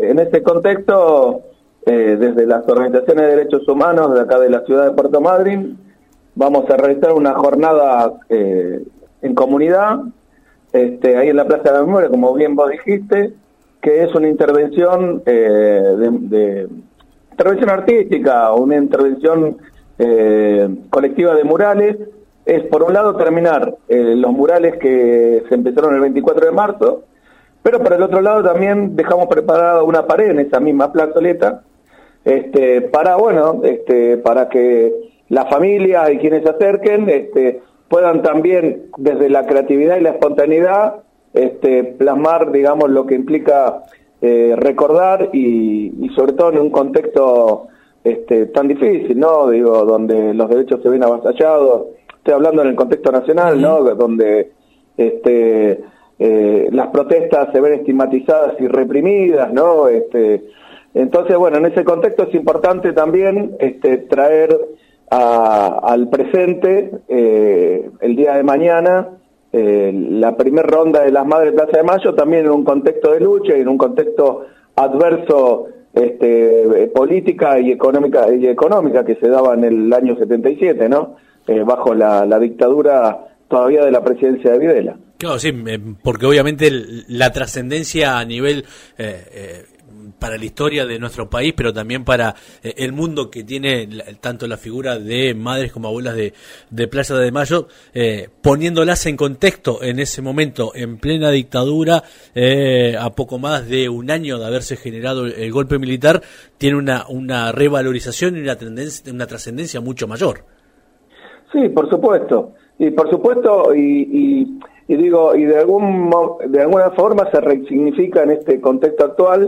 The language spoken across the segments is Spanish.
en ese contexto, desde las organizaciones de derechos humanos de acá de la ciudad de Puerto Madryn, vamos a realizar una jornada en comunidad, ahí en la Plaza de la Memoria, como bien vos dijiste, que es una intervención intervención artística, una intervención colectiva de murales. Es, por un lado, terminar los murales que se empezaron el 24 de marzo, pero por el otro lado también dejamos preparada una pared en esa misma plazoleta, para que la familia y quienes se acerquen puedan también, desde la creatividad y la espontaneidad, plasmar, digamos, lo que implica recordar y sobre todo en un contexto tan difícil, ¿no? Digo, donde los derechos se ven avasallados. Estoy hablando en el contexto nacional, ¿no? Donde las protestas se ven estigmatizadas y reprimidas, ¿no? Entonces, bueno, en ese contexto es importante también traer al presente el día de mañana la primera ronda de las Madres de Plaza de Mayo, también en un contexto de lucha y en un contexto adverso política y económica que se daba en el año 77, ¿no? Bajo la dictadura todavía de la presidencia de Videla. Claro, sí, porque obviamente la trascendencia a nivel para la historia de nuestro país, pero también para el mundo que tiene tanto la figura de madres como abuelas de Plaza de Mayo, poniéndolas en contexto en ese momento, en plena dictadura, a poco más de un año de haberse generado el golpe militar, tiene una revalorización y una trascendencia mucho mayor. Sí, por supuesto, y de alguna forma se resignifica en este contexto actual,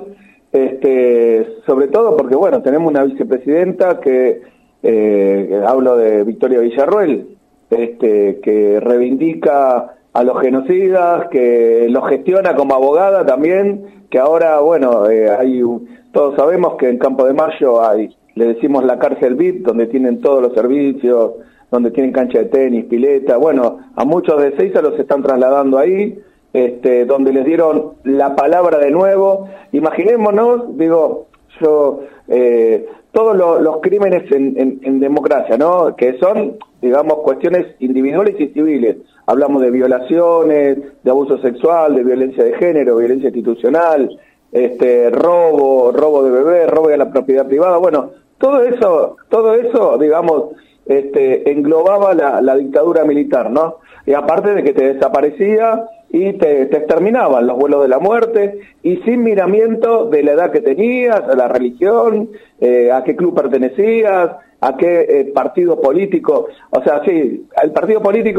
sobre todo porque, bueno, tenemos una vicepresidenta que hablo de Victoria Villarruel, que reivindica a los genocidas, que los gestiona como abogada también, que ahora, bueno, todos sabemos que en Campo de Mayo le decimos la cárcel VIP, donde tienen todos los servicios, donde tienen cancha de tenis, pileta, bueno, a muchos de Ezeiza los están trasladando ahí, donde les dieron la palabra de nuevo. Imaginémonos, digo, todos los crímenes en democracia, ¿no? Que son, digamos, cuestiones individuales y civiles. Hablamos de violaciones, de abuso sexual, de violencia de género, violencia institucional, robo de bebés, robo de la propiedad privada. Bueno, todo eso, digamos, englobaba la dictadura militar, ¿no? Y aparte de que te desaparecía y te exterminaban los vuelos de la muerte, y sin miramiento de la edad que tenías, a la religión, a qué club pertenecías, a qué partido político. O sea, sí, el partido político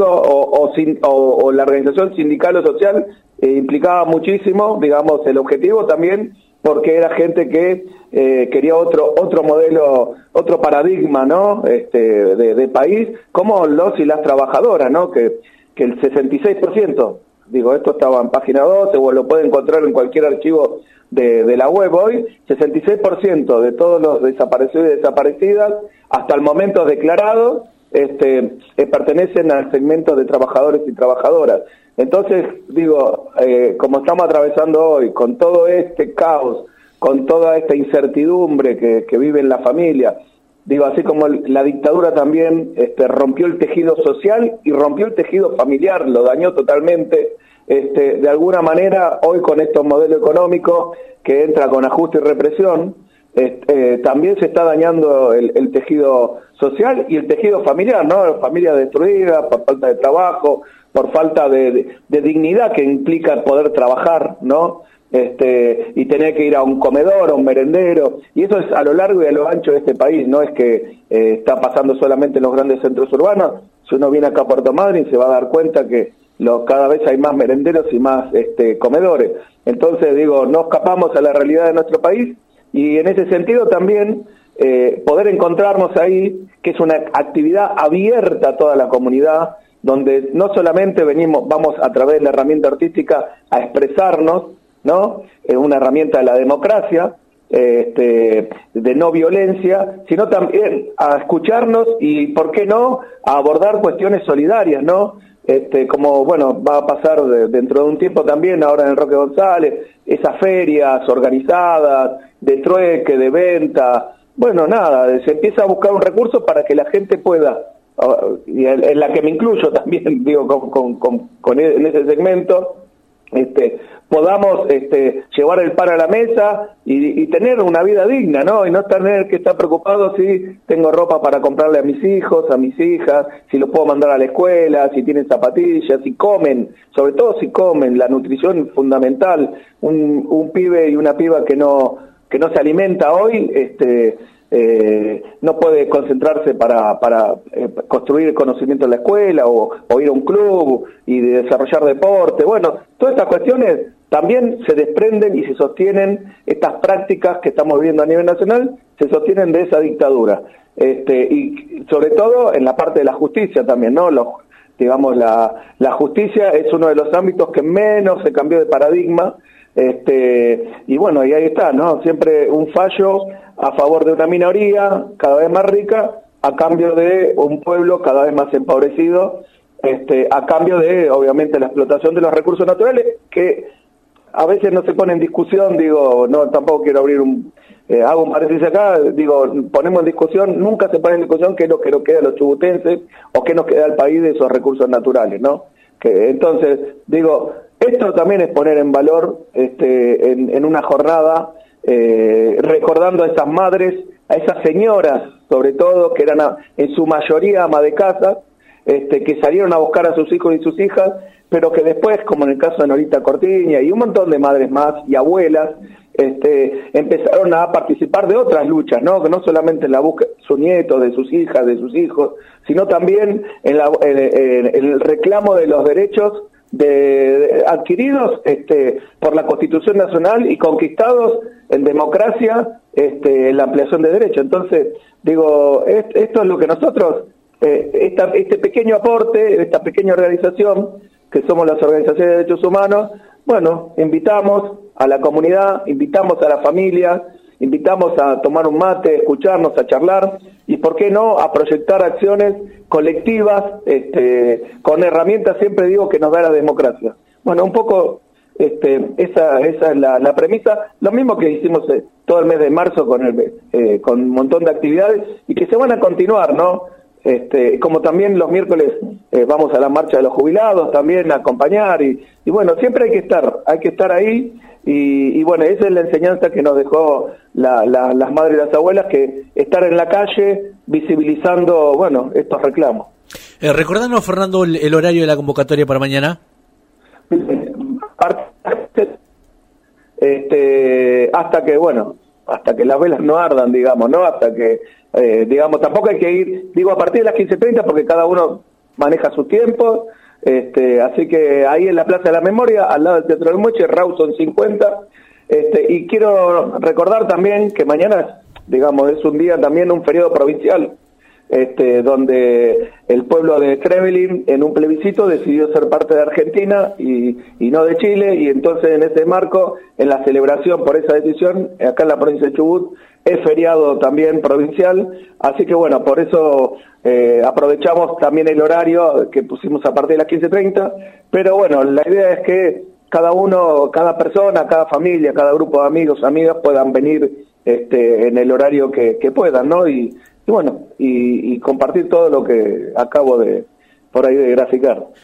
o la organización sindical o social implicaba muchísimo, digamos, el objetivo también, porque era gente que quería otro modelo, otro paradigma, ¿no? De país, como los y las trabajadoras, ¿no? Que el 66%, digo, esto estaba en página 12, o lo puede encontrar en cualquier archivo de la web hoy, 66% de todos los desaparecidos y desaparecidas, hasta el momento declarados, pertenecen al segmento de trabajadores y trabajadoras. Entonces, digo, como estamos atravesando hoy, con todo este caos, con toda esta incertidumbre que vive en la familia, digo, así como la dictadura también rompió el tejido social y rompió el tejido familiar, lo dañó totalmente, de alguna manera, hoy con estos modelos económicos que entra con ajuste y represión, también se está dañando el tejido social y el tejido familiar, ¿no? Familias destruidas por falta de trabajo, por falta de dignidad que implica poder trabajar, ¿no? Y tener que ir a un comedor, a un merendero, y eso es a lo largo y a lo ancho de este país, no es que está pasando solamente en los grandes centros urbanos. Si uno viene acá a Puerto Madryn se va a dar cuenta que cada vez hay más merenderos y más comedores. Entonces, digo, no escapamos a la realidad de nuestro país, y en ese sentido también poder encontrarnos ahí, que es una actividad abierta a toda la comunidad, donde no solamente vamos a través de la herramienta artística a expresarnos, ¿no? Una herramienta de la democracia, de no violencia, sino también a escucharnos y, ¿por qué no?, a abordar cuestiones solidarias, ¿no? como bueno, va a pasar dentro de un tiempo también, ahora en el Roque González, esas ferias organizadas, de trueque, de venta, bueno, nada, se empieza a buscar un recurso para que la gente pueda, y en la que me incluyo también, digo, en ese segmento, podamos llevar el pan a la mesa y tener una vida digna, ¿no? Y no tener que estar preocupado si tengo ropa para comprarle a mis hijos, a mis hijas, si los puedo mandar a la escuela, si tienen zapatillas, si comen, sobre todo si comen, la nutrición es fundamental. Un pibe y una piba que no se alimenta hoy, no puede concentrarse para construir conocimiento en la escuela o ir a un club y desarrollar deporte. Bueno, todas estas cuestiones también se desprenden y se sostienen, estas prácticas que estamos viviendo a nivel nacional, se sostienen de esa dictadura. Y sobre todo en la parte de la justicia también, ¿no? Digamos, la justicia es uno de los ámbitos que menos se cambió de paradigma. Y bueno, y ahí está, ¿no? Siempre un fallo a favor de una minoría cada vez más rica, a cambio de un pueblo cada vez más empobrecido, a cambio de, obviamente, la explotación de los recursos naturales, que a veces no se pone en discusión, digo, no, tampoco quiero abrir hago un paréntesis acá, digo, ponemos en discusión, nunca se pone en discusión qué es lo que nos queda a los chubutenses, o qué nos queda al país de esos recursos naturales, ¿no? Entonces, digo, esto también es poner en valor en una jornada, recordando a esas madres, a esas señoras, sobre todo, que eran en su mayoría ama de casa, que salieron a buscar a sus hijos y sus hijas, pero que después, como en el caso de Norita Cortiña y un montón de madres más y abuelas, empezaron a participar de otras luchas, ¿no? Que no solamente en la búsqueda de sus nietos, de sus hijas, de sus hijos, sino también en el reclamo de los derechos adquiridos por la Constitución Nacional y conquistados en democracia, en la ampliación de derechos. Entonces, digo, esto es lo que nosotros, este pequeño aporte, esta pequeña organización, que somos las organizaciones de derechos humanos, bueno, invitamos a la comunidad, invitamos a la familia, invitamos a tomar un mate, escucharnos, a charlar y, ¿por qué no?, a proyectar acciones colectivas con herramientas, siempre digo, que nos da la democracia. Bueno, un poco esa es la premisa, lo mismo que hicimos todo el mes de marzo con un montón de actividades y que se van a continuar, ¿no? Como también los miércoles vamos a la marcha de los jubilados también a acompañar y bueno, siempre hay que estar ahí y bueno, esa es la enseñanza que nos dejó las madres y las abuelas, que estar en la calle visibilizando, bueno, estos reclamos. Recordanos, Fernando, el horario de la convocatoria para mañana. Hasta que las velas no ardan, digamos, ¿no? Hasta que, digamos, tampoco hay que ir, digo, a partir de las 15:30, porque cada uno maneja su tiempo, así que ahí en la Plaza de la Memoria, al lado del Teatro del Moche, Rawson 50, y quiero recordar también que mañana, digamos, es un día también, un feriado provincial, donde el pueblo de Trevelin en un plebiscito decidió ser parte de Argentina y no de Chile, y entonces en ese marco, en la celebración por esa decisión, acá en la provincia de Chubut, es feriado también provincial, así que bueno, por eso aprovechamos también el horario que pusimos a partir de las 15:30, pero bueno, la idea es que cada uno, cada persona, cada familia, cada grupo de amigos, amigas puedan venir en el horario que puedan, ¿no? Y bueno, y compartir todo lo que acabo de por ahí de graficar.